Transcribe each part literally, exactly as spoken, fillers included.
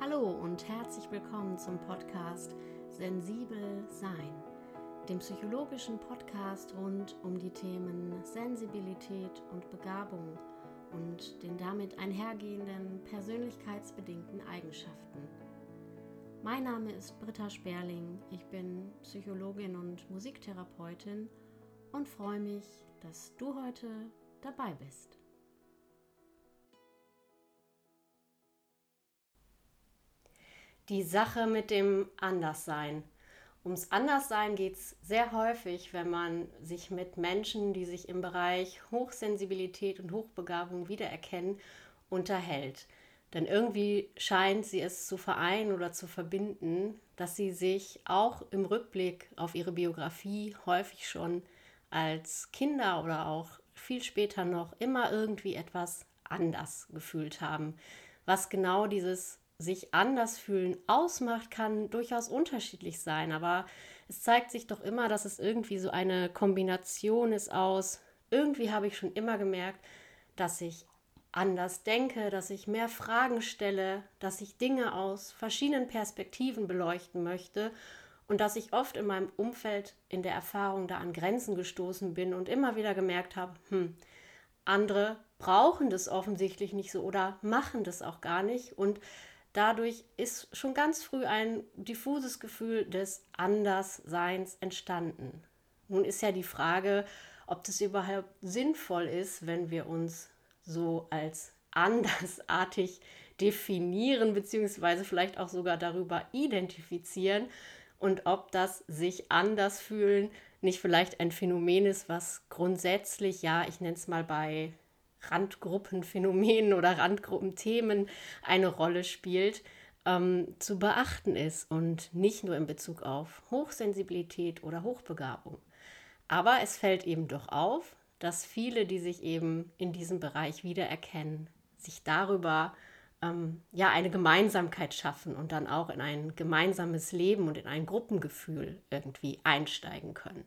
Hallo und herzlich willkommen zum Podcast Sensibel Sein, dem psychologischen Podcast rund um die Themen Sensibilität und Begabung und den damit einhergehenden persönlichkeitsbedingten Eigenschaften. Mein Name ist Britta Sperling, ich bin Psychologin und Musiktherapeutin und freue mich, dass du heute dabei bist. Die Sache mit dem Anderssein. Ums Anderssein geht es sehr häufig, wenn man sich mit Menschen, die sich im Bereich Hochsensibilität und Hochbegabung wiedererkennen, unterhält. Denn irgendwie scheint sie es zu vereinen oder zu verbinden, dass sie sich auch im Rückblick auf ihre Biografie häufig schon als Kinder oder auch viel später noch immer irgendwie etwas anders gefühlt haben. Was genau dieses sich anders fühlen ausmacht, kann durchaus unterschiedlich sein, aber es zeigt sich doch immer, dass es irgendwie so eine Kombination ist aus, irgendwie habe ich schon immer gemerkt, dass ich anders denke, dass ich mehr Fragen stelle, dass ich Dinge aus verschiedenen Perspektiven beleuchten möchte und dass ich oft in meinem Umfeld in der Erfahrung da an Grenzen gestoßen bin und immer wieder gemerkt habe, hm, andere brauchen das offensichtlich nicht so oder machen das auch gar nicht und dadurch ist schon ganz früh ein diffuses Gefühl des Andersseins entstanden. Nun ist ja die Frage, ob das überhaupt sinnvoll ist, wenn wir uns so als andersartig definieren, beziehungsweise vielleicht auch sogar darüber identifizieren und ob das sich anders fühlen nicht vielleicht ein Phänomen ist, was grundsätzlich, ja, ich nenne es mal bei Randgruppenphänomenen oder Randgruppenthemen eine Rolle spielt, ähm, zu beachten ist und nicht nur in Bezug auf Hochsensibilität oder Hochbegabung. Aber es fällt eben doch auf, dass viele, die sich eben in diesem Bereich wiedererkennen, sich darüber ähm, ja eine Gemeinsamkeit schaffen und dann auch in ein gemeinsames Leben und in ein Gruppengefühl irgendwie einsteigen können.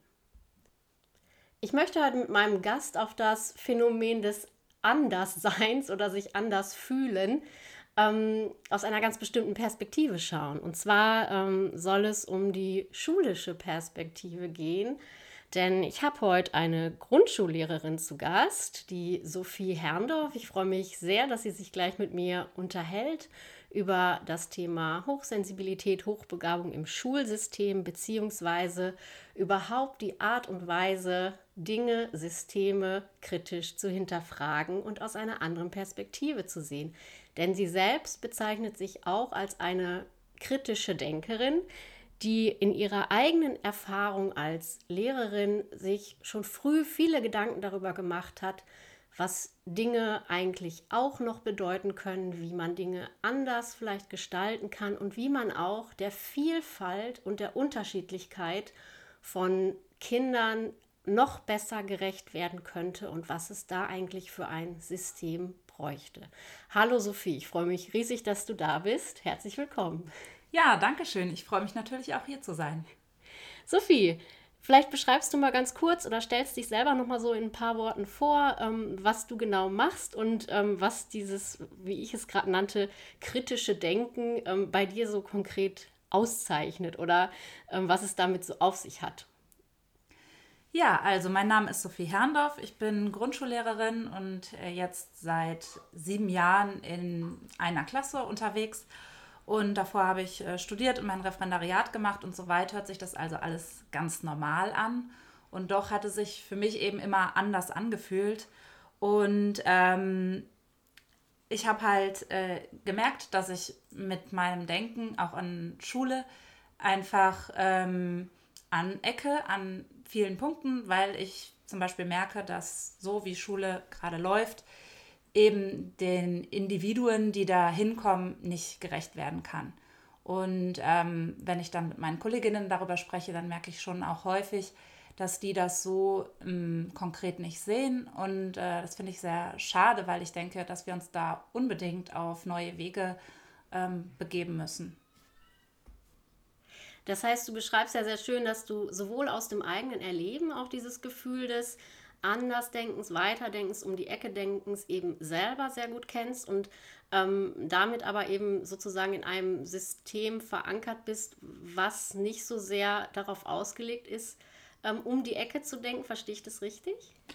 Ich möchte heute mit meinem Gast auf das Phänomen des Andersseins oder sich anders fühlen, ähm, aus einer ganz bestimmten Perspektive schauen. Und zwar ähm, soll es um die schulische Perspektive gehen, denn ich habe heute eine Grundschullehrerin zu Gast, die Sophie Herrndorf. Ich freue mich sehr, dass sie sich gleich mit mir unterhält über das Thema Hochsensibilität, Hochbegabung im Schulsystem beziehungsweise überhaupt die Art und Weise, Dinge, Systeme kritisch zu hinterfragen und aus einer anderen Perspektive zu sehen. Denn sie selbst bezeichnet sich auch als eine kritische Denkerin, die in ihrer eigenen Erfahrung als Lehrerin sich schon früh viele Gedanken darüber gemacht hat, was Dinge eigentlich auch noch bedeuten können, wie man Dinge anders vielleicht gestalten kann und wie man auch der Vielfalt und der Unterschiedlichkeit von Kindern noch besser gerecht werden könnte und was es da eigentlich für ein System bräuchte. Hallo Sophie, ich freue mich riesig, dass du da bist. Herzlich willkommen. Ja, danke schön. Ich freue mich natürlich auch hier zu sein. Sophie, vielleicht beschreibst du mal ganz kurz oder stellst dich selber noch mal so in ein paar Worten vor, ähm, was du genau machst und ähm, was dieses, wie ich es gerade nannte, kritische Denken ähm, bei dir so konkret auszeichnet oder ähm, was es damit so auf sich hat. Ja, also mein Name ist Sophie Herrndorf. Ich bin Grundschullehrerin und äh, jetzt seit sieben Jahren in einer Klasse unterwegs. Und davor habe ich äh, studiert und mein Referendariat gemacht und so weiter. Hört sich das also alles ganz normal an. Und doch hatte sich für mich eben immer anders angefühlt. Und ähm, ich habe halt äh, gemerkt, dass ich mit meinem Denken auch an Schule einfach ähm, anecke an vielen Punkten, weil ich zum Beispiel merke, dass so wie Schule gerade läuft, eben den Individuen, die da hinkommen, nicht gerecht werden kann. Und ähm, wenn ich dann mit meinen Kolleginnen darüber spreche, dann merke ich schon auch häufig, dass die das so ähm, konkret nicht sehen. Und äh, das finde ich sehr schade, weil ich denke, dass wir uns da unbedingt auf neue Wege ähm, begeben müssen. Das heißt, du beschreibst ja sehr schön, dass du sowohl aus dem eigenen Erleben auch dieses Gefühl des Andersdenkens, Weiterdenkens, um die Ecke Denkens eben selber sehr gut kennst und ähm, damit aber eben sozusagen in einem System verankert bist, was nicht so sehr darauf ausgelegt ist, ähm, um die Ecke zu denken. Verstehe ich das richtig?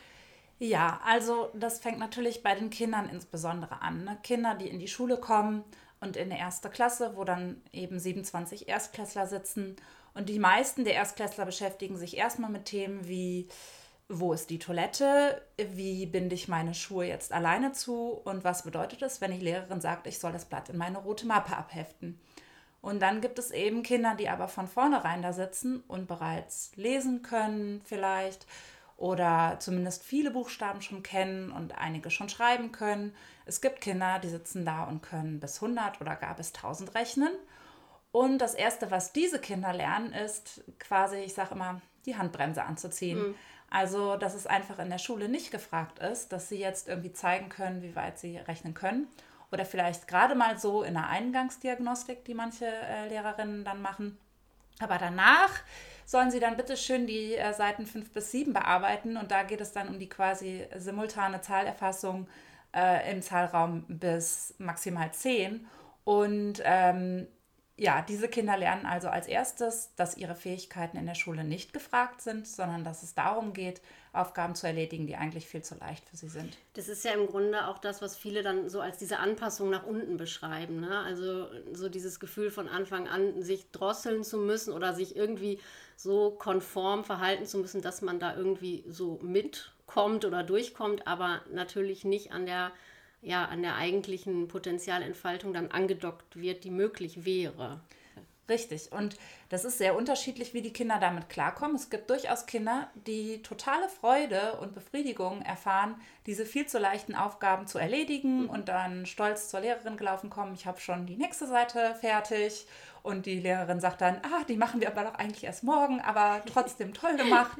Ja, also das fängt natürlich bei den Kindern insbesondere an. Ne? Kinder, die in die Schule kommen und in der erste Klasse, wo dann eben siebenundzwanzig Erstklässler sitzen. Und die meisten der Erstklässler beschäftigen sich erstmal mit Themen wie, wo ist die Toilette, wie binde ich meine Schuhe jetzt alleine zu und was bedeutet es, wenn die Lehrerin sagt, ich soll das Blatt in meine rote Mappe abheften. Und dann gibt es eben Kinder, die aber von vornherein da sitzen und bereits lesen können vielleicht oder zumindest viele Buchstaben schon kennen und einige schon schreiben können. Es gibt Kinder, die sitzen da und können bis hundert oder gar bis tausend rechnen. Und das Erste, was diese Kinder lernen, ist quasi, ich sage immer, die Handbremse anzuziehen. Mhm. Also, dass es einfach in der Schule nicht gefragt ist, dass sie jetzt irgendwie zeigen können, wie weit sie rechnen können. Oder vielleicht gerade mal so in der Eingangsdiagnostik, die manche äh, Lehrerinnen dann machen. Aber danach sollen sie dann bitte schön die äh, Seiten fünf bis sieben bearbeiten. Und da geht es dann um die quasi simultane Zahlerfassung äh, im Zahlraum bis maximal zehn. Und ähm, ja, diese Kinder lernen also als erstes, dass ihre Fähigkeiten in der Schule nicht gefragt sind, sondern dass es darum geht, Aufgaben zu erledigen, die eigentlich viel zu leicht für sie sind. Das ist ja im Grunde auch das, was viele dann so als diese Anpassung nach unten beschreiben. Ne? Also so dieses Gefühl von Anfang an, sich drosseln zu müssen oder sich irgendwie so konform verhalten zu müssen, dass man da irgendwie so mitkommt oder durchkommt, aber natürlich nicht an der ja, an der eigentlichen Potenzialentfaltung dann angedockt wird, die möglich wäre. Richtig. Und das ist sehr unterschiedlich, wie die Kinder damit klarkommen. Es gibt durchaus Kinder, die totale Freude und Befriedigung erfahren, diese viel zu leichten Aufgaben zu erledigen und dann stolz zur Lehrerin gelaufen kommen. Ich habe schon die nächste Seite fertig. Und die Lehrerin sagt dann, ah, die machen wir aber doch eigentlich erst morgen, aber trotzdem toll gemacht.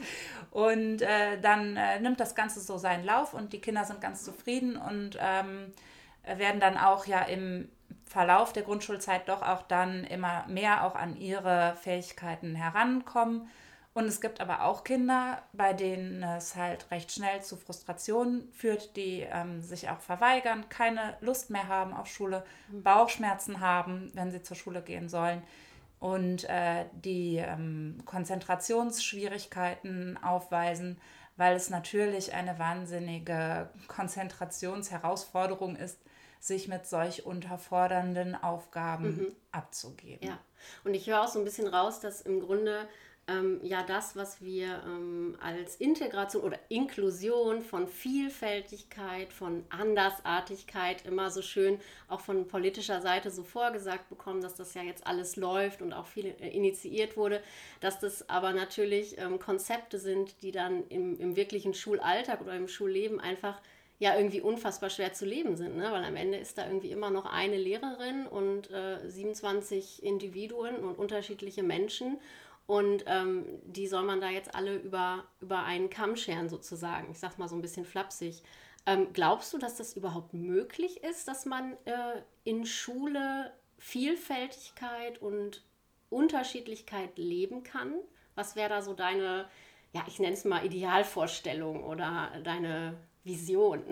Und äh, dann äh, nimmt das Ganze so seinen Lauf und die Kinder sind ganz zufrieden und ähm, werden dann auch ja im Verlauf der Grundschulzeit doch auch dann immer mehr auch an ihre Fähigkeiten herankommen. Und es gibt aber auch Kinder, bei denen es halt recht schnell zu Frustrationen führt, die ähm, sich auch verweigern, keine Lust mehr haben auf Schule, Bauchschmerzen haben, wenn sie zur Schule gehen sollen und äh, die ähm, Konzentrationsschwierigkeiten aufweisen, weil es natürlich eine wahnsinnige Konzentrationsherausforderung ist, sich mit solch unterfordernden Aufgaben mhm. abzugeben. Ja, und ich höre auch so ein bisschen raus, dass im Grunde ähm, ja das, was wir ähm, als Integration oder Inklusion von Vielfältigkeit, von Andersartigkeit immer so schön auch von politischer Seite so vorgesagt bekommen, dass das ja jetzt alles läuft und auch viel äh, initiiert wurde, dass das aber natürlich ähm, Konzepte sind, die dann im, im wirklichen Schulalltag oder im Schulleben einfach ja irgendwie unfassbar schwer zu leben sind, ne? Weil am Ende ist da irgendwie immer noch eine Lehrerin und äh, siebenundzwanzig Individuen und unterschiedliche Menschen und ähm, die soll man da jetzt alle über, über einen Kamm scheren sozusagen. Ich sag's mal so ein bisschen flapsig. Ähm, glaubst du, dass das überhaupt möglich ist, dass man äh, in Schule Vielfältigkeit und Unterschiedlichkeit leben kann? Was wäre da so deine, ja, ich nenne es mal Idealvorstellung oder deine Vision?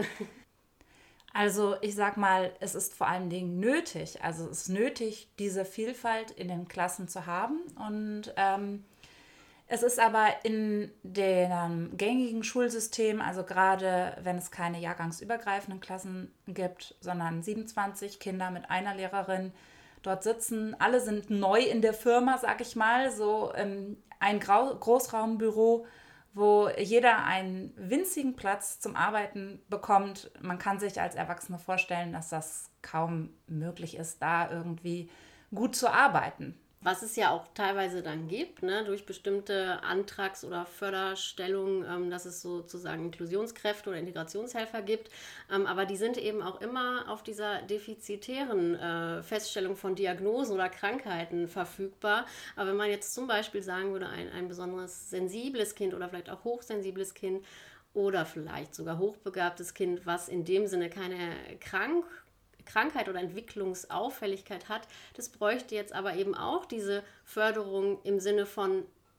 Also ich sag mal, es ist vor allen Dingen nötig, also es ist nötig, diese Vielfalt in den Klassen zu haben und ähm, es ist aber in dem gängigen Schulsystem, also gerade wenn es keine jahrgangsübergreifenden Klassen gibt, sondern siebenundzwanzig Kinder mit einer Lehrerin dort sitzen, alle sind neu in der Firma, sag ich mal, so ähm, ein Grau- Großraumbüro, wo jeder einen winzigen Platz zum Arbeiten bekommt. Man kann sich als Erwachsene vorstellen, dass das kaum möglich ist, da irgendwie gut zu arbeiten. Was es ja auch teilweise dann gibt, ne, durch bestimmte Antrags- oder Förderstellungen, ähm, dass es sozusagen Inklusionskräfte oder Integrationshelfer gibt. Ähm, aber die sind eben auch immer auf dieser defizitären äh, Feststellung von Diagnosen oder Krankheiten verfügbar. Aber wenn man jetzt zum Beispiel sagen würde, ein, ein besonders sensibles Kind oder vielleicht auch hochsensibles Kind oder vielleicht sogar hochbegabtes Kind, was in dem Sinne keine Krankheit Krankheit oder Entwicklungsauffälligkeit hat, das bräuchte jetzt aber eben auch diese Förderung im Sinne von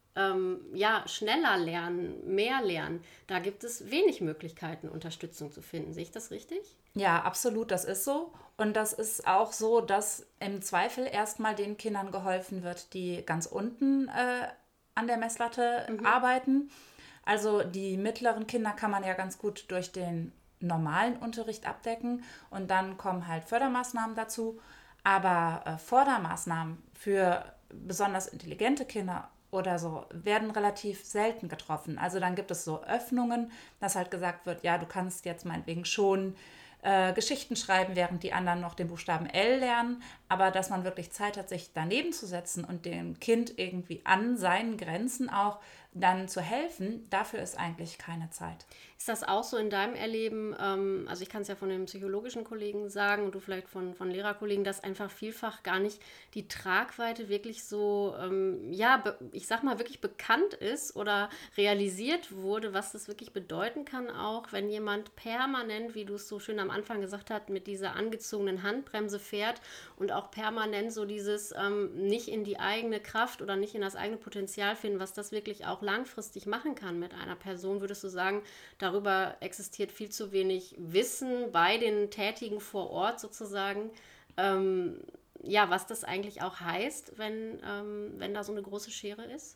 ähm, ja, schneller lernen, mehr lernen. Da gibt es wenig Möglichkeiten, Unterstützung zu finden. Sehe ich das richtig? Ja, absolut, das ist so. Und das ist auch so, dass im Zweifel erstmal den Kindern geholfen wird, die ganz unten äh, an der Messlatte mhm. arbeiten. Also die mittleren Kinder kann man ja ganz gut durch den normalen Unterricht abdecken und dann kommen halt Fördermaßnahmen dazu. Aber äh, Fördermaßnahmen für besonders intelligente Kinder oder so werden relativ selten getroffen. Also dann gibt es so Öffnungen, dass halt gesagt wird, ja, du kannst jetzt meinetwegen schon äh, Geschichten schreiben, während die anderen noch den Buchstaben L lernen, aber dass man wirklich Zeit hat, sich daneben zu setzen und dem Kind irgendwie an seinen Grenzen auch dann zu helfen, dafür ist eigentlich keine Zeit. Ist das auch so in deinem Erleben, ähm, also ich kann es ja von den psychologischen Kollegen sagen und du vielleicht von, von Lehrerkollegen, dass einfach vielfach gar nicht die Tragweite wirklich so, ähm, ja, be- ich sag mal, wirklich bekannt ist oder realisiert wurde, was das wirklich bedeuten kann auch, wenn jemand permanent, wie du es so schön am Anfang gesagt hast, mit dieser angezogenen Handbremse fährt und auch permanent so dieses ähm, nicht in die eigene Kraft oder nicht in das eigene Potenzial finden, was das wirklich auch langfristig machen kann mit einer Person, würdest du sagen, darüber existiert viel zu wenig Wissen bei den Tätigen vor Ort sozusagen, ähm, ja, was das eigentlich auch heißt, wenn, ähm, wenn da so eine große Schere ist?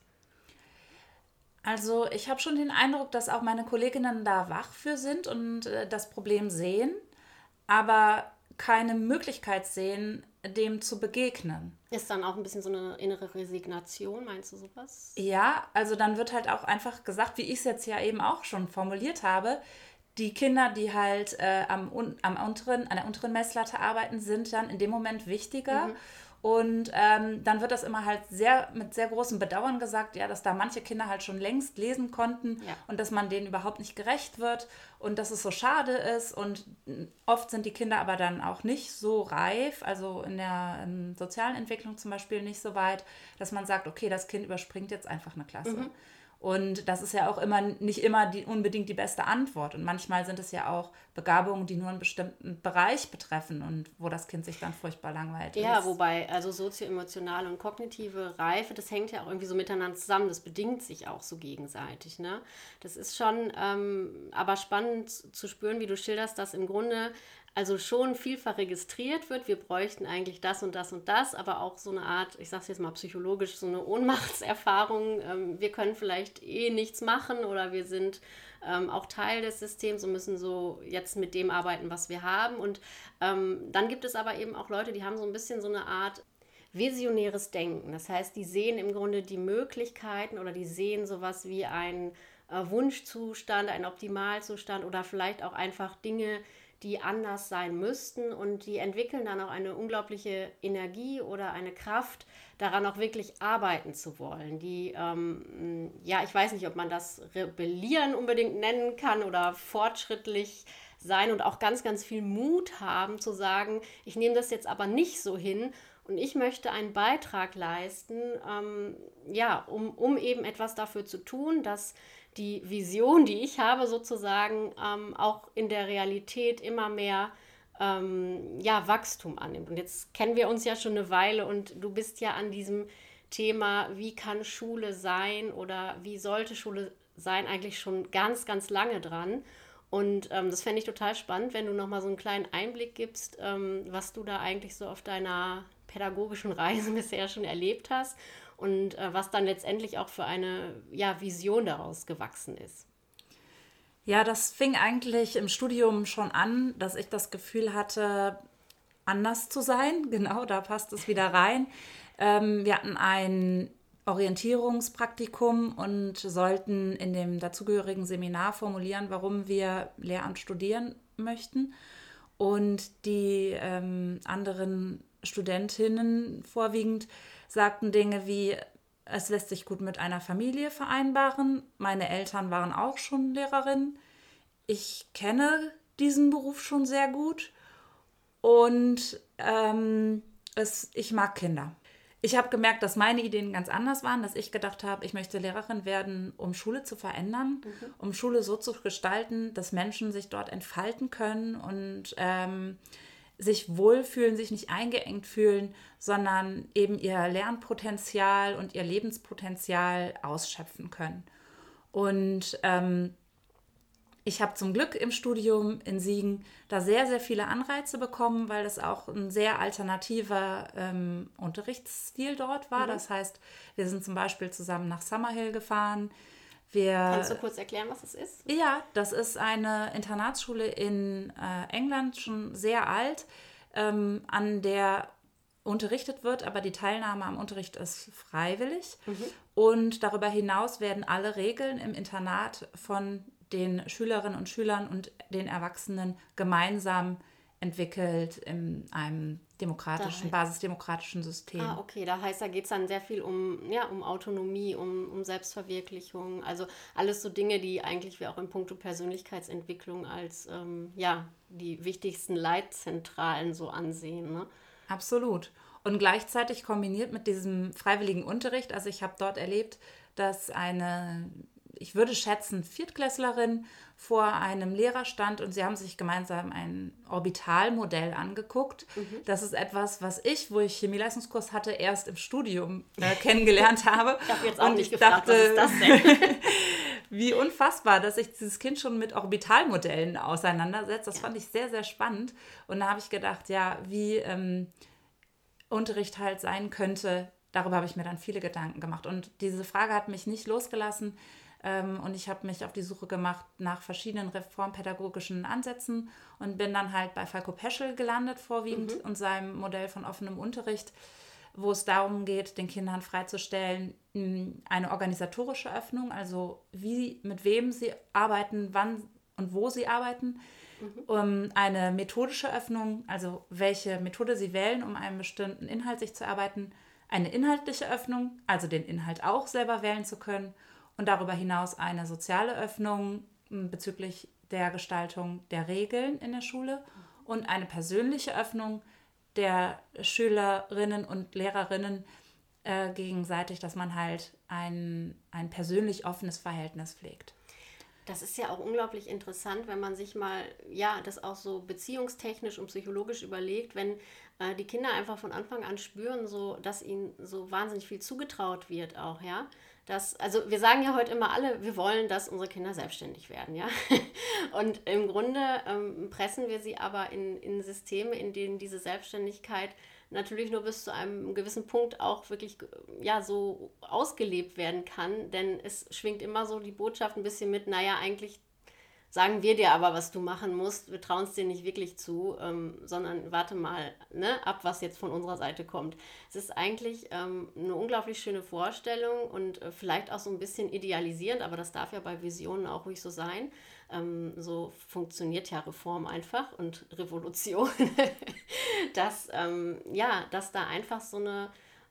Also ich habe schon den Eindruck, dass auch meine Kolleginnen da wach für sind und äh, das Problem sehen, aber keine Möglichkeit sehen, dem zu begegnen. Ist dann auch ein bisschen so eine innere Resignation, meinst du sowas? Ja, also dann wird halt auch einfach gesagt, wie ich es jetzt ja eben auch schon formuliert habe, die Kinder, die halt äh, am, am unteren, an der unteren Messlatte arbeiten, sind dann in dem Moment wichtiger. Mhm. Und ähm, dann wird das immer halt sehr mit sehr großem Bedauern gesagt, ja, dass da manche Kinder halt schon längst lesen konnten ja. und dass man denen überhaupt nicht gerecht wird und dass es so schade ist. Und oft sind die Kinder aber dann auch nicht so reif, also in der ähm, sozialen Entwicklung zum Beispiel nicht so weit, dass man sagt, okay, das Kind überspringt jetzt einfach eine Klasse. Mhm. Und das ist ja auch immer nicht immer die, unbedingt die beste Antwort. Und manchmal sind es ja auch Begabungen, die nur einen bestimmten Bereich betreffen und wo das Kind sich dann furchtbar langweilt. Ja, ist. Wobei, also sozioemotionale und kognitive Reife, das hängt ja auch irgendwie so miteinander zusammen. Das bedingt sich auch so gegenseitig. Ne? Das ist schon ähm, aber spannend zu spüren, wie du schilderst, dass im Grunde also schon vielfach registriert wird, wir bräuchten eigentlich das und das und das, aber auch so eine Art, ich sage es jetzt mal psychologisch, so eine Ohnmachtserfahrung, ähm, wir können vielleicht eh nichts machen oder wir sind ähm, auch Teil des Systems und müssen so jetzt mit dem arbeiten, was wir haben. Und ähm, dann gibt es aber eben auch Leute, die haben so ein bisschen so eine Art visionäres Denken. Das heißt, die sehen im Grunde die Möglichkeiten oder die sehen sowas wie einen äh, Wunschzustand, einen Optimalzustand oder vielleicht auch einfach Dinge, die anders sein müssten und die entwickeln dann auch eine unglaubliche Energie oder eine Kraft, daran auch wirklich arbeiten zu wollen. Die, ähm, ja, ich weiß nicht, ob man das Rebellieren unbedingt nennen kann oder fortschrittlich sein und auch ganz, ganz viel Mut haben zu sagen, ich nehme das jetzt aber nicht so hin und ich möchte einen Beitrag leisten, ähm, ja, um, um eben etwas dafür zu tun, dass die Vision, die ich habe, sozusagen ähm, auch in der Realität immer mehr ähm, ja, Wachstum annimmt. Und jetzt kennen wir uns ja schon eine Weile und du bist ja an diesem Thema, wie kann Schule sein oder wie sollte Schule sein, eigentlich schon ganz, ganz lange dran. Und ähm, das fände ich total spannend, wenn du nochmal so einen kleinen Einblick gibst, ähm, was du da eigentlich so auf deiner pädagogischen Reise bisher schon erlebt hast. Und äh, was dann letztendlich auch für eine ja, Vision daraus gewachsen ist. Ja, das fing eigentlich im Studium schon an, dass ich das Gefühl hatte, anders zu sein. Genau, da passt es wieder rein. Ähm, wir hatten ein Orientierungspraktikum und sollten in dem dazugehörigen Seminar formulieren, warum wir Lehramt studieren möchten. Und die ähm, anderen Studentinnen vorwiegend sagten Dinge wie, es lässt sich gut mit einer Familie vereinbaren. Meine Eltern waren auch schon Lehrerinnen. Ich kenne diesen Beruf schon sehr gut und ähm, es, ich mag Kinder. Ich habe gemerkt, dass meine Ideen ganz anders waren, dass ich gedacht habe, ich möchte Lehrerin werden, um Schule zu verändern, mhm. um Schule so zu gestalten, dass Menschen sich dort entfalten können und ähm, sich wohlfühlen, sich nicht eingeengt fühlen, sondern eben ihr Lernpotenzial und ihr Lebenspotenzial ausschöpfen können. Und ähm, ich habe zum Glück im Studium in Siegen da sehr, sehr viele Anreize bekommen, weil es auch ein sehr alternativer ähm, Unterrichtsstil dort war. Mhm. Das heißt, wir sind zum Beispiel zusammen nach Summerhill gefahren. Wir, Kannst du kurz erklären, was es ist? Ja, das ist eine Internatsschule in äh, England, schon sehr alt, ähm, an der unterrichtet wird, aber die Teilnahme am Unterricht ist freiwillig. Mhm. Und darüber hinaus werden alle Regeln im Internat von den Schülerinnen und Schülern und den Erwachsenen gemeinsam entwickelt in einem demokratischen, da, basisdemokratischen System. Ah, okay, da heißt, da geht es dann sehr viel um, ja, um Autonomie, um, um Selbstverwirklichung, also alles so Dinge, die eigentlich wir auch in puncto Persönlichkeitsentwicklung als ähm, ja, die wichtigsten Leitzentralen so ansehen, ne? Absolut. Und gleichzeitig kombiniert mit diesem freiwilligen Unterricht, also ich habe dort erlebt, dass eine, ich würde schätzen, Viertklässlerin vor einem Lehrer stand und sie haben sich gemeinsam ein Orbitalmodell angeguckt. Mhm. Das ist etwas, was ich, wo ich Chemieleistungskurs hatte, erst im Studium äh, kennengelernt habe. Ich habe jetzt auch und nicht ich gefragt, dachte, was ist das denn? Wie unfassbar, dass sich dieses Kind schon mit Orbitalmodellen auseinandersetzt. Das ja. fand ich sehr, sehr spannend. Und da habe ich gedacht, ja, wie ähm, Unterricht halt sein könnte, darüber habe ich mir dann viele Gedanken gemacht. Und diese Frage hat mich nicht losgelassen. Ähm, und ich habe mich auf die Suche gemacht nach verschiedenen reformpädagogischen Ansätzen und bin dann halt bei Falco Peschel gelandet vorwiegend mhm. und seinem Modell von offenem Unterricht, wo es darum geht, den Kindern freizustellen, eine organisatorische Öffnung, also wie, mit wem sie arbeiten, wann und wo sie arbeiten, mhm. um eine methodische Öffnung, also welche Methode sie wählen, um einen bestimmten Inhalt sich zu erarbeiten, eine inhaltliche Öffnung, also den Inhalt auch selber wählen zu können und darüber hinaus eine soziale Öffnung bezüglich der Gestaltung der Regeln in der Schule und eine persönliche Öffnung der Schülerinnen und Lehrerinnen äh, gegenseitig, dass man halt ein, ein persönlich offenes Verhältnis pflegt. Das ist ja auch unglaublich interessant, wenn man sich mal, ja, das auch so beziehungstechnisch und psychologisch überlegt, wenn äh, die Kinder einfach von Anfang an spüren, so, dass ihnen so wahnsinnig viel zugetraut wird auch, ja. Das, also wir sagen ja heute immer alle, wir wollen, dass unsere Kinder selbstständig werden, ja. Und im Grunde ähm, pressen wir sie aber in, in Systeme, in denen diese Selbstständigkeit natürlich nur bis zu einem gewissen Punkt auch wirklich ja, so ausgelebt werden kann, denn es schwingt immer so die Botschaft ein bisschen mit, naja, eigentlich sagen wir dir aber, was du machen musst, wir trauen es dir nicht wirklich zu, ähm, sondern warte mal ne, ab, was jetzt von unserer Seite kommt. Es ist eigentlich ähm, eine unglaublich schöne Vorstellung und äh, vielleicht auch so ein bisschen idealisierend, aber das darf ja bei Visionen auch ruhig so sein. Ähm, so funktioniert ja Reform einfach und Revolution, dass, ähm, ja, dass da einfach so eine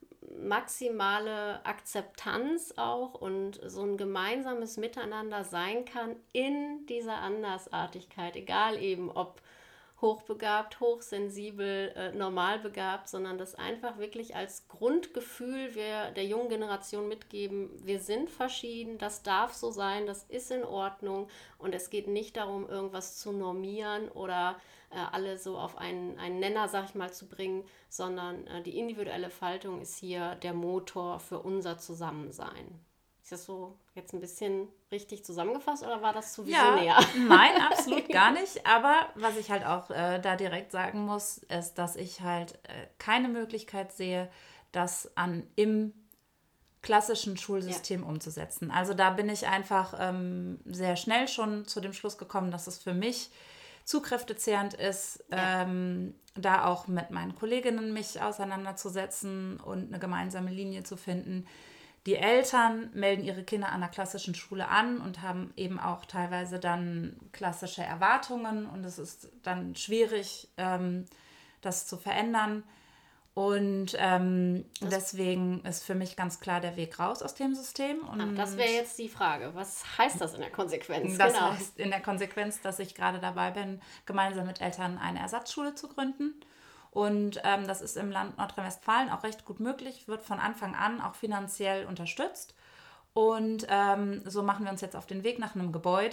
maximale Akzeptanz auch und so ein gemeinsames Miteinander sein kann in dieser Andersartigkeit, egal eben ob hochbegabt, hochsensibel, äh, normalbegabt, sondern das einfach wirklich als Grundgefühl wir der jungen Generation mitgeben, wir sind verschieden, das darf so sein, das ist in Ordnung und es geht nicht darum, irgendwas zu normieren oder äh, alle so auf einen, einen Nenner, sag ich mal, zu bringen, sondern äh, die individuelle Faltung ist hier der Motor für unser Zusammensein. Ist das so jetzt ein bisschen richtig zusammengefasst oder war das zu visionär? Ja, nein, absolut gar nicht. Aber was ich halt auch äh, da direkt sagen muss, ist, dass ich halt äh, keine Möglichkeit sehe, das an im klassischen Schulsystem ja. umzusetzen. Also da bin ich einfach ähm, sehr schnell schon zu dem Schluss gekommen, dass es für mich zu kräftezehrend ist, ja. ähm, da auch mit meinen Kolleginnen mich auseinanderzusetzen und eine gemeinsame Linie zu finden. Die Eltern melden ihre Kinder an der klassischen Schule an und haben eben auch teilweise dann klassische Erwartungen und es ist dann schwierig, ähm, das zu verändern. Und ähm, deswegen ist für mich ganz klar der Weg raus aus dem System. Und Ach, das wäre jetzt die Frage. Was heißt das in der Konsequenz? Das genau. heißt in der Konsequenz, dass ich gerade dabei bin, gemeinsam mit Eltern eine Ersatzschule zu gründen. Und ähm, das ist im Land Nordrhein-Westfalen auch recht gut möglich, wird von Anfang an auch finanziell unterstützt. Und ähm, so machen wir uns jetzt auf den Weg nach einem Gebäude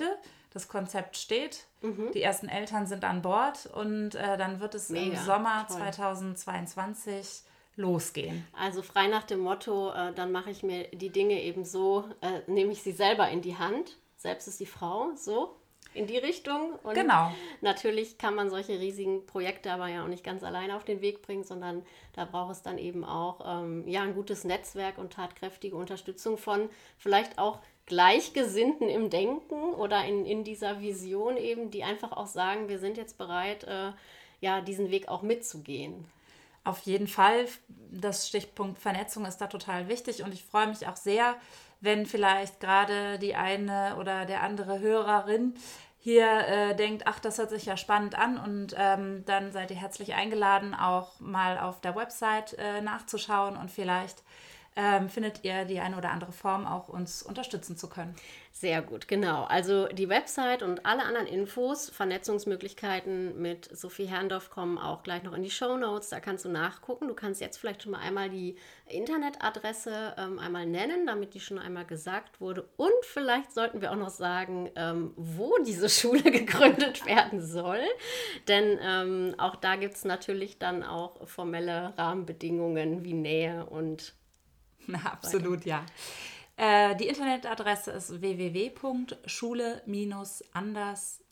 das Konzept steht. Mhm. Die ersten Eltern sind an Bord und äh, dann wird es Mega, im Sommer toll. zweitausendzweiundzwanzig losgehen. Also frei nach dem Motto, äh, dann mache ich mir die Dinge eben so, äh, nehme ich sie selber in die Hand. Selbst ist die Frau, so in die Richtung. Und Genau. natürlich kann man solche riesigen Projekte aber ja auch nicht ganz alleine auf den Weg bringen, sondern da braucht es dann eben auch ähm, ja, ein gutes Netzwerk und tatkräftige Unterstützung von vielleicht auch Gleichgesinnten im Denken oder in, in dieser Vision eben, die einfach auch sagen, wir sind jetzt bereit, äh, ja, diesen Weg auch mitzugehen. Auf jeden Fall, das Stichpunkt Vernetzung ist da total wichtig und ich freue mich auch sehr, wenn vielleicht gerade die eine oder der andere Hörerin hier äh, denkt, ach, das hört sich ja spannend an und ähm, dann seid ihr herzlich eingeladen, auch mal auf der Website äh, nachzuschauen und vielleicht ähm, findet ihr die eine oder andere Form, auch uns unterstützen zu können. Sehr gut, genau. Also die Website und alle anderen Infos, Vernetzungsmöglichkeiten mit Sophie Herrndorf kommen auch gleich noch in die Shownotes. Da kannst du nachgucken. Du kannst jetzt vielleicht schon mal einmal die Internetadresse ähm, einmal nennen, damit die schon einmal gesagt wurde. Und vielleicht sollten wir auch noch sagen, ähm, wo diese Schule gegründet werden soll. Denn ähm, auch da gibt es natürlich dann auch formelle Rahmenbedingungen wie Nähe und Na, absolut, ja. Äh, die Internetadresse ist w w w punkt schule anders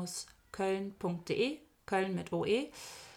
köln punkt d e, Köln mit O E.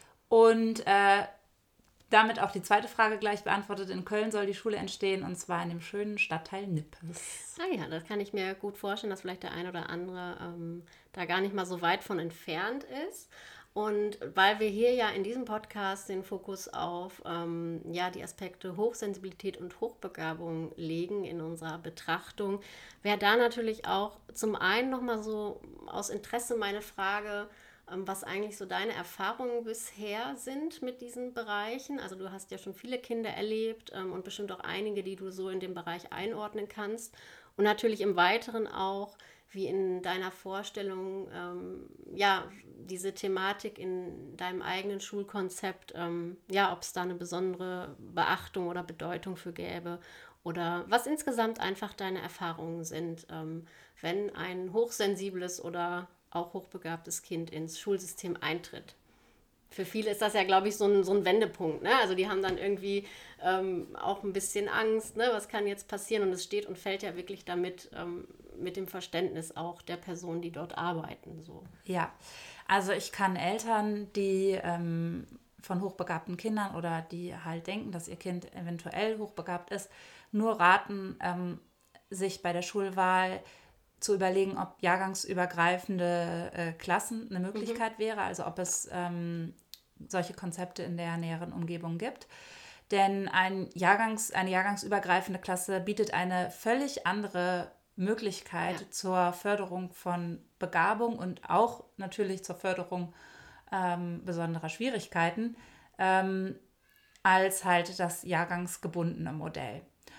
Und äh, damit auch die zweite Frage gleich beantwortet. In Köln soll die Schule entstehen und zwar in dem schönen Stadtteil Nippes. Ah ja, das kann ich mir gut vorstellen, dass vielleicht der ein oder andere ähm, da gar nicht mal so weit von entfernt ist. Und weil wir hier ja in diesem Podcast den Fokus auf ähm, ja, die Aspekte Hochsensibilität und Hochbegabung legen in unserer Betrachtung, wäre da natürlich auch zum einen nochmal so aus Interesse meine Frage, ähm, was eigentlich so deine Erfahrungen bisher sind mit diesen Bereichen. Also du hast ja schon viele Kinder erlebt ähm, und bestimmt auch einige, die du so in dem Bereich einordnen kannst. Und natürlich im Weiteren auch, wie in deiner Vorstellung, ähm, ja, diese Thematik in deinem eigenen Schulkonzept, ähm, ja, ob es da eine besondere Beachtung oder Bedeutung für gäbe oder was insgesamt einfach deine Erfahrungen sind, ähm, wenn ein hochsensibles oder auch hochbegabtes Kind ins Schulsystem eintritt. Für viele ist das ja, glaube ich, so ein, so ein Wendepunkt. Ne? Also die haben dann irgendwie ähm, auch ein bisschen Angst, ne? Was kann jetzt passieren? Und es steht und fällt ja wirklich damit, ähm, mit dem Verständnis auch der Personen, die dort arbeiten. So. Ja, also ich kann Eltern, die ähm, von hochbegabten Kindern oder die halt denken, dass ihr Kind eventuell hochbegabt ist, nur raten, ähm, sich bei der Schulwahl zu überlegen, ob jahrgangsübergreifende äh, Klassen eine Möglichkeit mhm. wäre, also ob es ähm, solche Konzepte in der näheren Umgebung gibt. Denn ein Jahrgangs, eine jahrgangsübergreifende Klasse bietet eine völlig andere Möglichkeit ja. zur Förderung von Begabung und auch natürlich zur Förderung ähm, besonderer Schwierigkeiten ähm, als halt das jahrgangsgebundene Modell.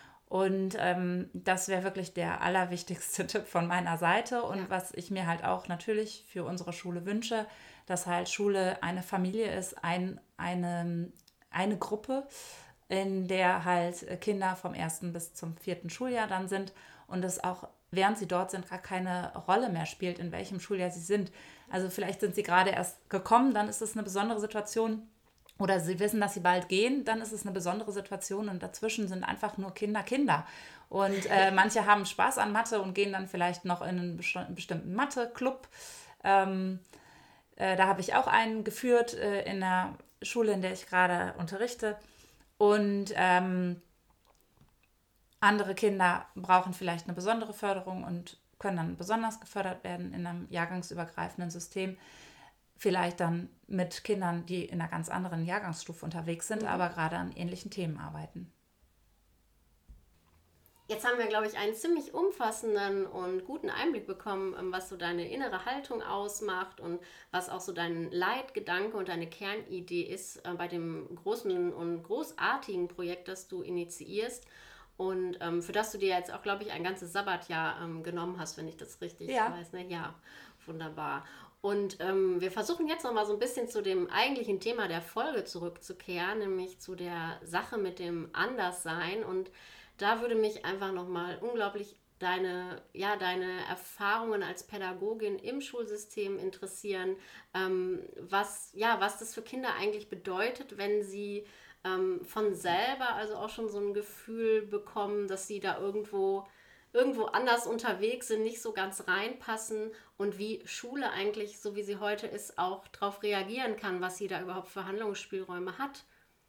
Und ähm, das wäre wirklich der allerwichtigste Tipp von meiner Seite und ja. was ich mir halt auch natürlich für unsere Schule wünsche, dass halt Schule eine Familie ist, ein, eine, eine Gruppe, in der halt Kinder vom ersten bis zum vierten Schuljahr dann sind und es auch, während sie dort sind, gar keine Rolle mehr spielt, in welchem Schuljahr sie sind. Also vielleicht sind sie gerade erst gekommen, dann ist es eine besondere Situation. Oder sie wissen, dass sie bald gehen, dann ist es eine besondere Situation und dazwischen sind einfach nur Kinder Kinder. Und äh, manche haben Spaß an Mathe und gehen dann vielleicht noch in einen bestimmten Mathe-Club. Ähm, äh, da habe ich auch einen geführt äh, in der Schule, in der ich gerade unterrichte. Und ähm, andere Kinder brauchen vielleicht eine besondere Förderung und können dann besonders gefördert werden in einem jahrgangsübergreifenden System. Vielleicht dann mit Kindern, die in einer ganz anderen Jahrgangsstufe unterwegs sind, mhm. aber gerade an ähnlichen Themen arbeiten. Jetzt haben wir, glaube ich, einen ziemlich umfassenden und guten Einblick bekommen, was so deine innere Haltung ausmacht und was auch so dein Leitgedanke und deine Kernidee ist bei dem großen und großartigen Projekt, das du initiierst und ähm, für das du dir jetzt auch, glaube ich, ein ganzes Sabbatjahr ähm, genommen hast, wenn ich das richtig ja. weiß. Ne? Ja, wunderbar. Und ähm, wir versuchen jetzt noch mal so ein bisschen zu dem eigentlichen Thema der Folge zurückzukehren, nämlich zu der Sache mit dem Anderssein. Und da würde mich einfach noch mal unglaublich deine, ja, deine Erfahrungen als Pädagogin im Schulsystem interessieren, ähm, was, ja, was das für Kinder eigentlich bedeutet, wenn sie ähm, von selber also auch schon so ein Gefühl bekommen, dass sie da irgendwo, irgendwo anders unterwegs sind, nicht so ganz reinpassen und wie Schule eigentlich, so wie sie heute ist, auch darauf reagieren kann, was sie da überhaupt für Handlungsspielräume hat.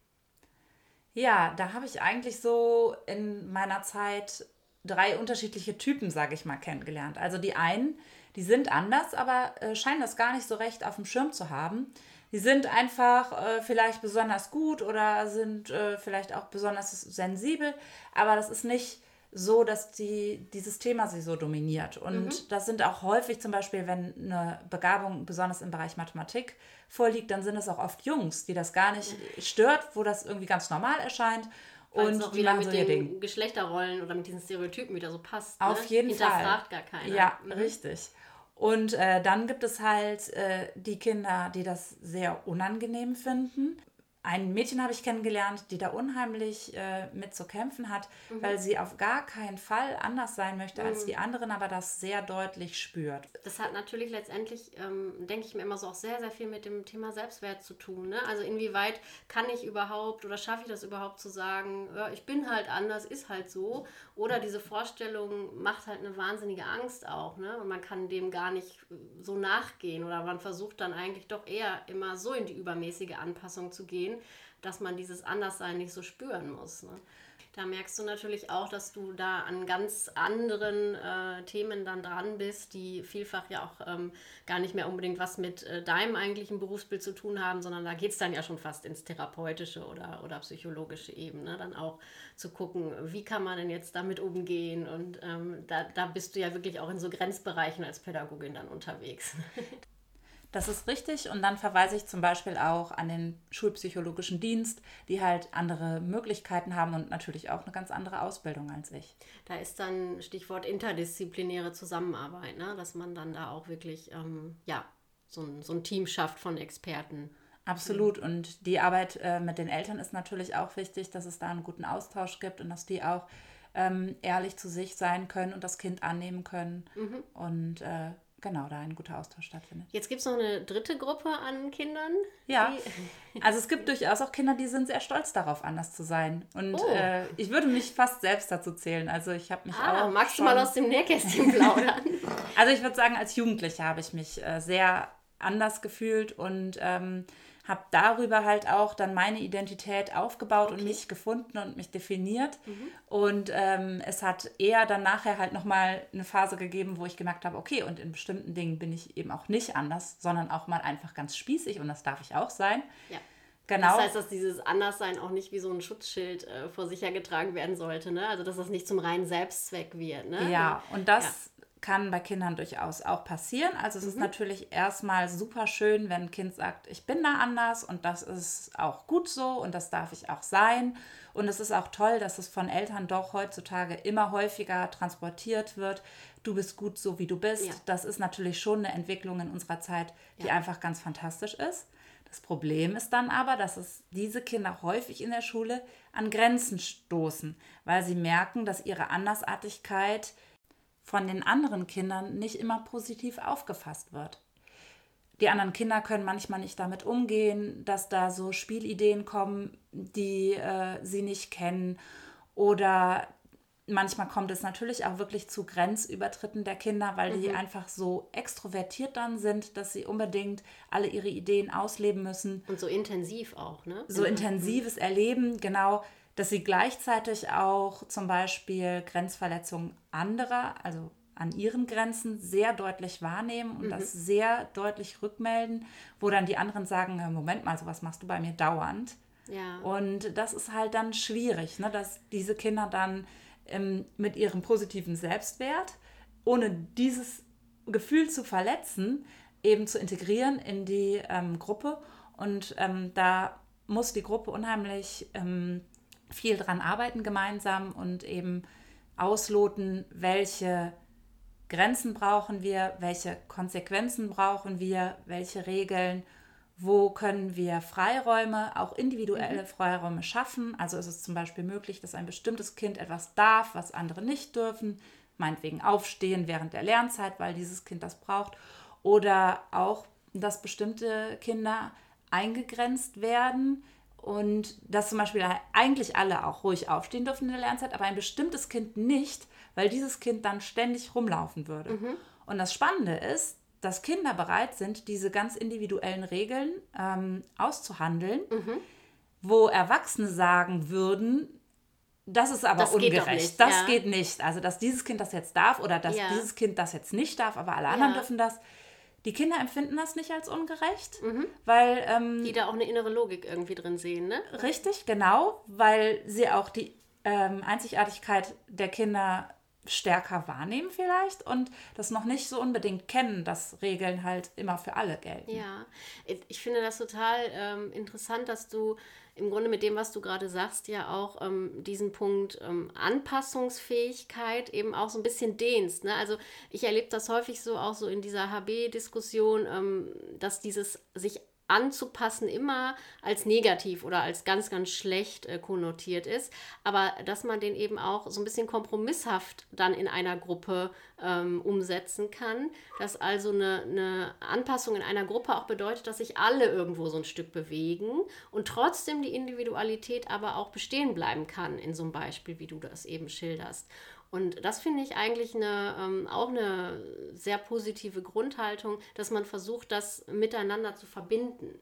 Ja, da habe ich eigentlich so in meiner Zeit drei unterschiedliche Typen, sage ich mal, kennengelernt. Also die einen, die sind anders, aber äh, scheinen das gar nicht so recht auf dem Schirm zu haben. Die sind einfach äh, vielleicht besonders gut oder sind äh, vielleicht auch besonders sensibel, aber das ist nicht so, dass die, dieses Thema sie so dominiert. Und mhm. das sind auch häufig zum Beispiel, wenn eine Begabung besonders im Bereich Mathematik vorliegt, dann sind es auch oft Jungs, die das gar nicht mhm. stört, wo das irgendwie ganz normal erscheint. Weil und es auch wieder mit so den Ding. Geschlechterrollen oder mit diesen Stereotypen wieder so passt. Auf ne? jeden Fall. Hinterfragt gar keiner. Ja, mhm. richtig. Und äh, dann gibt es halt äh, die Kinder, die das sehr unangenehm finden. Ein Mädchen habe ich kennengelernt, die da unheimlich äh, mit zu kämpfen hat, mhm. weil sie auf gar keinen Fall anders sein möchte als mhm. die anderen, aber das sehr deutlich spürt. Das hat natürlich letztendlich, ähm, denke ich mir immer so, auch sehr, sehr viel mit dem Thema Selbstwert zu tun. Ne? Also inwieweit kann ich überhaupt oder schaffe ich das überhaupt zu sagen, ja, ich bin halt anders, ist halt so. Oder diese Vorstellung macht halt eine wahnsinnige Angst auch. Ne? Und man kann dem gar nicht so nachgehen oder man versucht dann eigentlich doch eher immer so in die übermäßige Anpassung zu gehen, dass man dieses Anderssein nicht so spüren muss. Ne? Da merkst du natürlich auch, dass du da an ganz anderen äh, Themen dann dran bist, die vielfach ja auch ähm, gar nicht mehr unbedingt was mit äh, deinem eigentlichen Berufsbild zu tun haben, sondern da geht es dann ja schon fast ins therapeutische oder, oder psychologische Ebene, dann auch zu gucken, wie kann man denn jetzt damit umgehen und ähm, da, da bist du ja wirklich auch in so Grenzbereichen als Pädagogin dann unterwegs. Das ist richtig und dann verweise ich zum Beispiel auch an den schulpsychologischen Dienst, die halt andere Möglichkeiten haben und natürlich auch eine ganz andere Ausbildung als ich. Da ist dann Stichwort interdisziplinäre Zusammenarbeit, ne? Dass man dann da auch wirklich ähm, ja, so ein, so ein Team schafft von Experten. Absolut mhm. und die Arbeit äh, mit den Eltern ist natürlich auch wichtig, dass es da einen guten Austausch gibt und dass die auch ähm, ehrlich zu sich sein können und das Kind annehmen können mhm. und äh, genau, da ein guter Austausch stattfindet. Jetzt gibt es noch eine dritte Gruppe an Kindern. Ja, also es gibt durchaus auch Kinder, die sind sehr stolz darauf, anders zu sein. Und oh. äh, ich würde mich fast selbst dazu zählen. Also ich habe mich ah, auch magst schon, du mal aus dem Nähkästchen plaudern? Also ich würde sagen, als Jugendliche habe ich mich äh, sehr anders gefühlt und ähm, habe darüber halt auch dann meine Identität aufgebaut okay. und mich gefunden und mich definiert. Mhm. Und ähm, es hat eher dann nachher halt nochmal eine Phase gegeben, wo ich gemerkt habe, okay, und in bestimmten Dingen bin ich eben auch nicht anders, sondern auch mal einfach ganz spießig und das darf ich auch sein. Ja. Genau. Das heißt, dass dieses Anderssein auch nicht wie so ein Schutzschild äh, vor sich hergetragen werden sollte, ne? Also dass das nicht zum reinen Selbstzweck wird, ne? Ja, und das... Ja. kann bei Kindern durchaus auch passieren. Also es mhm. ist natürlich erstmal super schön, wenn ein Kind sagt, ich bin da anders und das ist auch gut so und das darf ich auch sein. Und es ist auch toll, dass es von Eltern doch heutzutage immer häufiger transportiert wird. Du bist gut so, wie du bist. Ja. Das ist natürlich schon eine Entwicklung in unserer Zeit, die ja. einfach ganz fantastisch ist. Das Problem ist dann aber, dass es diese Kinder häufig in der Schule an Grenzen stoßen, weil sie merken, dass ihre Andersartigkeit von den anderen Kindern nicht immer positiv aufgefasst wird. Die anderen Kinder können manchmal nicht damit umgehen, dass da so Spielideen kommen, die äh, sie nicht kennen. Oder manchmal kommt es natürlich auch wirklich zu Grenzübertritten der Kinder, weil mhm. die einfach so extrovertiert dann sind, dass sie unbedingt alle ihre Ideen ausleben müssen. Und so intensiv auch, ne? So mhm. intensives Erleben, genau. Dass sie gleichzeitig auch zum Beispiel Grenzverletzungen anderer, also an ihren Grenzen, sehr deutlich wahrnehmen und mhm. das sehr deutlich rückmelden, wo dann die anderen sagen, Moment mal, sowas machst du bei mir dauernd. Ja. Und das ist halt dann schwierig, ne, dass diese Kinder dann ähm, mit ihrem positiven Selbstwert, ohne dieses Gefühl zu verletzen, eben zu integrieren in die ähm, Gruppe. Und ähm, da muss die Gruppe unheimlich... Ähm, viel dran arbeiten gemeinsam und eben ausloten, welche Grenzen brauchen wir, welche Konsequenzen brauchen wir, welche Regeln, wo können wir Freiräume, auch individuelle mhm. Freiräume schaffen. Also ist es zum Beispiel möglich, dass ein bestimmtes Kind etwas darf, was andere nicht dürfen. meinetwegen aufstehen während der Lernzeit, weil dieses Kind das braucht. Oder auch, dass bestimmte Kinder eingegrenzt werden und dass zum Beispiel eigentlich alle auch ruhig aufstehen dürfen in der Lernzeit, aber ein bestimmtes Kind nicht, weil dieses Kind dann ständig rumlaufen würde. Mhm. Und das Spannende ist, dass Kinder bereit sind, diese ganz individuellen Regeln ähm, auszuhandeln, mhm. wo Erwachsene sagen würden, das ist aber das ungerecht, geht das ja. geht nicht. Also, dass dieses Kind das jetzt darf oder dass ja. dieses Kind das jetzt nicht darf, aber alle anderen ja. dürfen das. Die Kinder empfinden das nicht als ungerecht, mhm. weil... Ähm, die da auch eine innere Logik irgendwie drin sehen, ne? Richtig, genau, weil sie auch die ähm, Einzigartigkeit der Kinder stärker wahrnehmen vielleicht und das noch nicht so unbedingt kennen, dass Regeln halt immer für alle gelten. Ja, ich finde das total ähm, interessant, dass du im Grunde mit dem, was du gerade sagst, ja auch ähm, diesen Punkt ähm, Anpassungsfähigkeit eben auch so ein bisschen dehnst. Ne? Also ich erlebe das häufig so auch so in dieser H B-Diskussion, ähm, dass dieses sich anzupassen immer als negativ oder als ganz, ganz schlecht äh, konnotiert ist, aber dass man den eben auch so ein bisschen kompromisshaft dann in einer Gruppe ähm, umsetzen kann, dass also eine, eine Anpassung in einer Gruppe auch bedeutet, dass sich alle irgendwo so ein Stück bewegen und trotzdem die Individualität aber auch bestehen bleiben kann in so einem Beispiel, wie du das eben schilderst. Und das finde ich eigentlich eine, ähm, auch eine sehr positive Grundhaltung, dass man versucht, das miteinander zu verbinden.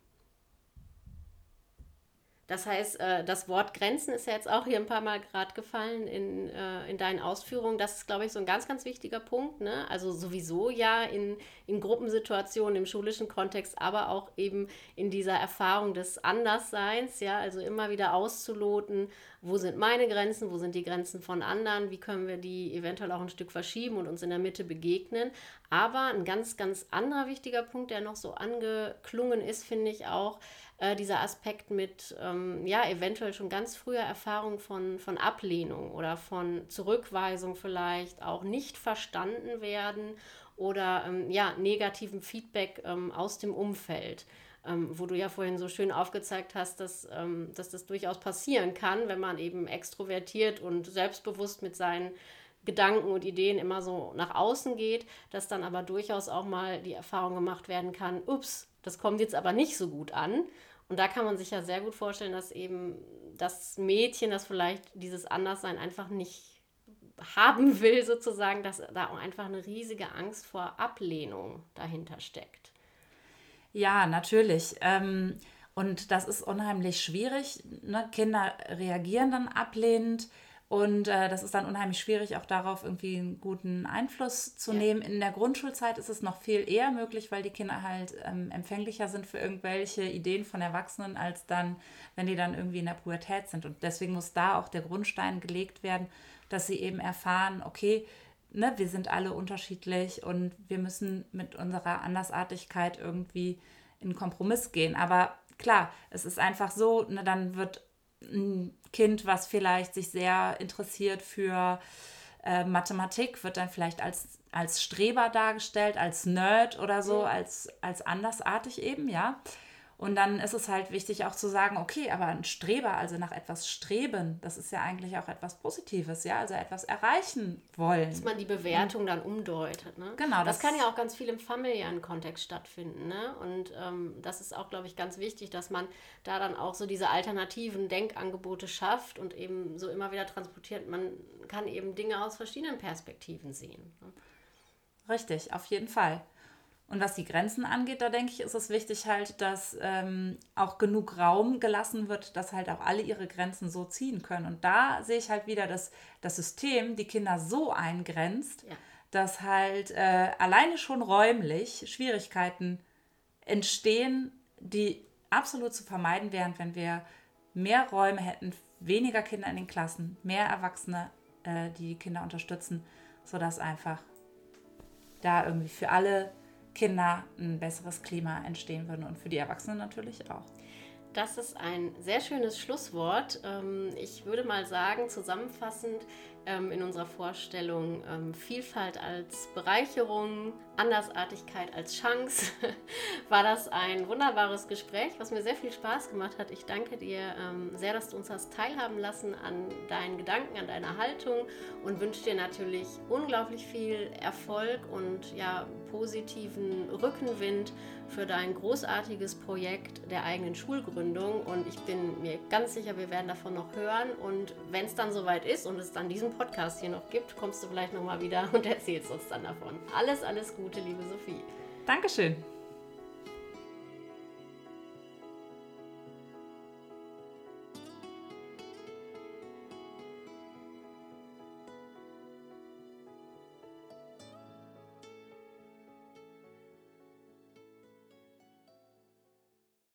Das heißt, äh, das Wort Grenzen ist ja jetzt auch hier ein paar Mal gerade gefallen in, äh, in deinen Ausführungen. Das ist, glaube ich, so ein ganz, ganz wichtiger Punkt. Ne? Also sowieso ja in, in Gruppensituationen, im schulischen Kontext, aber auch eben in dieser Erfahrung des Andersseins. Ja? Also immer wieder auszuloten, wo sind meine Grenzen, wo sind die Grenzen von anderen, wie können wir die eventuell auch ein Stück verschieben und uns in der Mitte begegnen. Aber ein ganz, ganz anderer wichtiger Punkt, der noch so angeklungen ist, finde ich auch, äh, dieser Aspekt mit, ähm, ja, eventuell schon ganz früher Erfahrung von, von Ablehnung oder von Zurückweisung vielleicht, auch nicht verstanden werden oder, ähm, ja, negativem Feedback ähm, aus dem Umfeld. Ähm, wo du ja vorhin so schön aufgezeigt hast, dass, ähm, dass das durchaus passieren kann, wenn man eben extrovertiert und selbstbewusst mit seinen Gedanken und Ideen immer so nach außen geht, dass dann aber durchaus auch mal die Erfahrung gemacht werden kann, ups, das kommt jetzt aber nicht so gut an. Und da kann man sich ja sehr gut vorstellen, dass eben das Mädchen, das vielleicht dieses Anderssein einfach nicht haben will, sozusagen, dass da auch einfach eine riesige Angst vor Ablehnung dahinter steckt. Ja, natürlich. Ähm, und das ist unheimlich schwierig. Ne? Kinder reagieren dann ablehnend und äh, das ist dann unheimlich schwierig, auch darauf irgendwie einen guten Einfluss zu ja. nehmen. In der Grundschulzeit ist es noch viel eher möglich, weil die Kinder halt ähm, empfänglicher sind für irgendwelche Ideen von Erwachsenen, als dann, wenn die dann irgendwie in der Pubertät sind. Und deswegen muss da auch der Grundstein gelegt werden, dass sie eben erfahren, okay, ne, wir sind alle unterschiedlich und wir müssen mit unserer Andersartigkeit irgendwie in Kompromiss gehen. Aber klar, es ist einfach so, ne, dann wird ein Kind, was vielleicht sich sehr interessiert für äh, Mathematik, wird dann vielleicht als, als Streber dargestellt, als Nerd oder so, mhm. als, als andersartig eben, ja. Und dann ist es halt wichtig auch zu sagen, okay, aber ein Streber, also nach etwas streben, das ist ja eigentlich auch etwas Positives, ja, also etwas erreichen wollen. Dass man die Bewertung dann umdeutet, ne? Genau. Das, das kann ja auch ganz viel im familiären Kontext stattfinden, ne? Und ähm, das ist auch, glaube ich, ganz wichtig, dass man da dann auch so diese alternativen Denkangebote schafft und eben so immer wieder transportiert. Man kann eben Dinge aus verschiedenen Perspektiven sehen, ne? Richtig, auf jeden Fall. Und was die Grenzen angeht, da denke ich, ist es wichtig halt, dass ähm, auch genug Raum gelassen wird, dass halt auch alle ihre Grenzen so ziehen können. Und da sehe ich halt wieder, dass das System die Kinder so eingrenzt, ja. dass halt äh, alleine schon räumlich Schwierigkeiten entstehen, die absolut zu vermeiden wären, wenn wir mehr Räume hätten, weniger Kinder in den Klassen, mehr Erwachsene, äh, die die Kinder unterstützen, sodass einfach da irgendwie für alle Kinder ein besseres Klima entstehen würde und für die Erwachsenen natürlich auch. Das ist ein sehr schönes Schlusswort. Ich würde mal sagen, zusammenfassend in unserer Vorstellung, Vielfalt als Bereicherung, Andersartigkeit als Chance, war das ein wunderbares Gespräch, was mir sehr viel Spaß gemacht hat. Ich danke dir sehr, dass du uns hast teilhaben lassen an deinen Gedanken, an deiner Haltung und wünsche dir natürlich unglaublich viel Erfolg und ja, positiven Rückenwind für dein großartiges Projekt der eigenen Schulgründung, und ich bin mir ganz sicher, wir werden davon noch hören, und wenn es dann soweit ist und es dann diesen Podcast hier noch gibt, kommst du vielleicht nochmal wieder und erzählst uns dann davon. Alles, alles Gute, liebe Sophie. Dankeschön.